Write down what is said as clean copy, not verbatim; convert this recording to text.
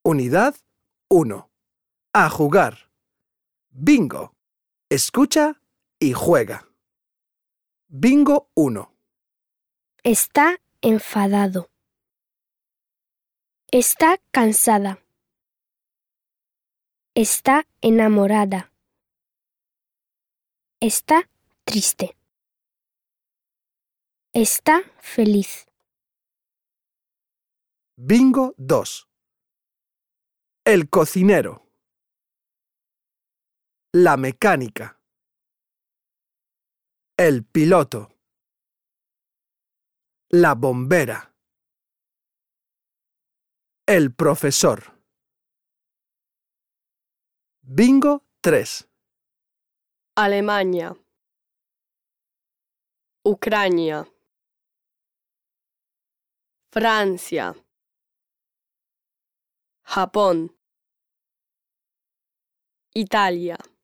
Unidad 1. A jugar. Bingo. Escucha y juega. Bingo 1. Está enfadado. Está cansada. Está enamorada. Está triste. Está feliz. Bingo 2. El cocinero. La mecánica. El piloto. La bombera. El profesor. Bingo 3. Alemania, Ucrania, Francia, Japón, Italia.